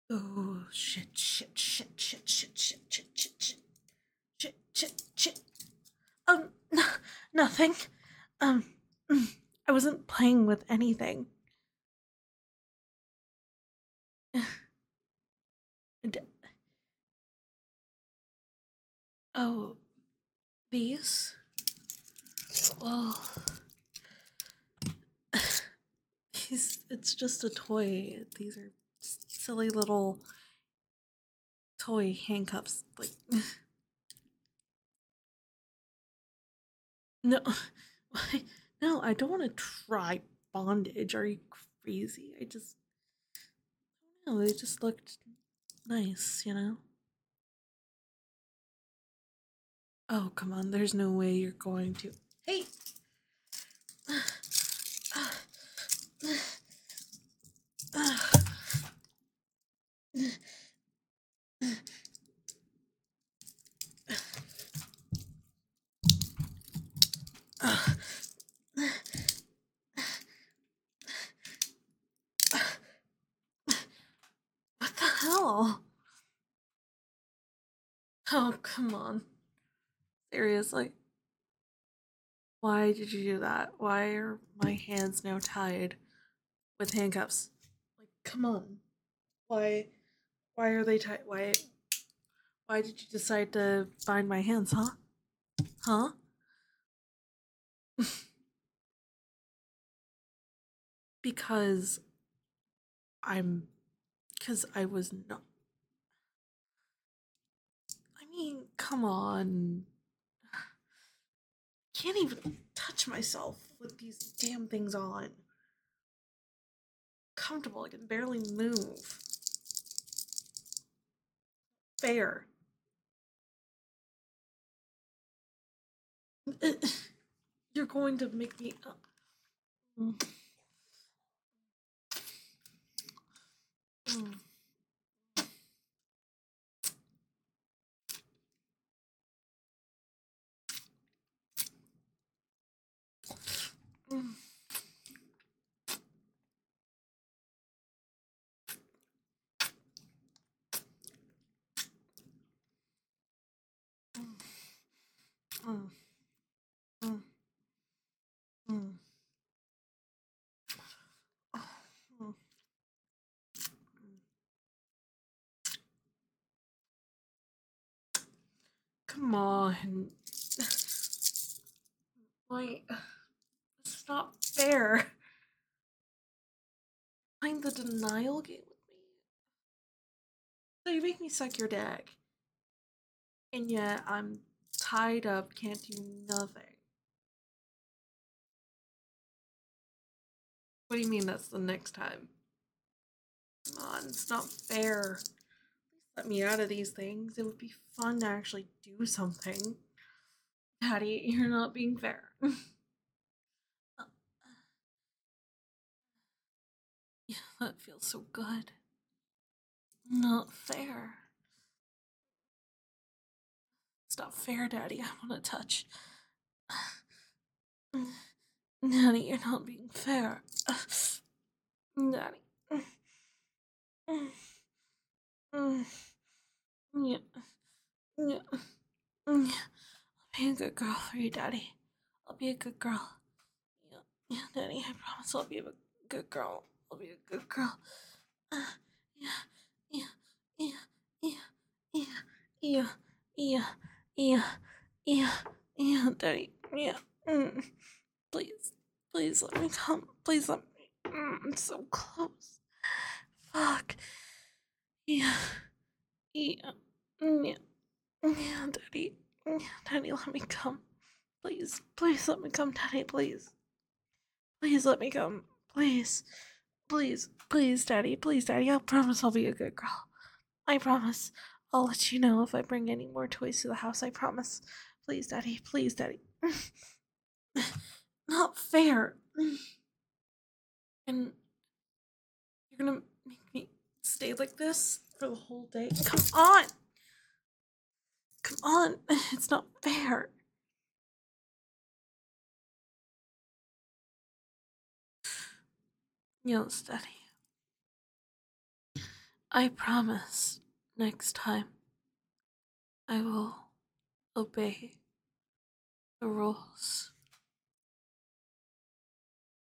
Oh shit! Shit! Shit! Shit! Shit! Shit! Shit! Shit! Shit! Shit! Shit! Shit! Um, nothing. Um, I wasn't playing with anything. D- Oh, these? Well, it's just a toy. These are silly little toy handcuffs. Like, no, no, I don't want to try bondage. Are you crazy? No, they just looked nice, you know? Oh, come on, there's no way you're going to. Hey! What the hell? Oh, come on. Seriously. Why did you do that? Why are my hands now tied with handcuffs? Like, come on. Why why are they tied? Why did you decide to bind my hands, huh? Huh? because I'm because I was not. I mean, come on. Can't even touch myself with these damn things on. Comfortable, I can barely move. Fair. You're going to make me. Mm, mm, mm, mm, mm, mm, mm. Come on. Like, it's not fair. Playing the denial game with me. So you make me suck your dick, and yet I'm tied up, can't do nothing. What do you mean that's the next time? Come on, it's not fair. Let me out of these things. It would be fun to actually do something. Daddy, you're not being fair. Yeah, that feels so good. Not fair. It's not fair, Daddy. I want to touch. Daddy, you're not being fair. Daddy. Yeah, yeah, yeah. I'll be a good girl for you, Daddy. I'll be a good girl. Yeah, yeah, Daddy, I promise I'll be a good girl. I'll be a good girl. Uh, yeah, yeah, yeah, yeah, yeah, yeah, yeah, yeah, yeah, yeah, Daddy, yeah. Mm. Please, please let me come. Please let me. I'm so close. Fuck. Yeah, yeah, yeah, yeah, Daddy. Yeah, Daddy, let me come. Please, please let me come, Daddy, please. Please let me come. Please. Please, please, Daddy, please, Daddy. I promise I'll be a good girl. I promise. I'll let you know if I bring any more toys to the house. I promise. Please, Daddy. Please, Daddy. Not fair. And you're gonna make me stay like this for the whole day? Come on! Come on! It's not fair. Yes, Daddy. I promise next time I will obey the rules.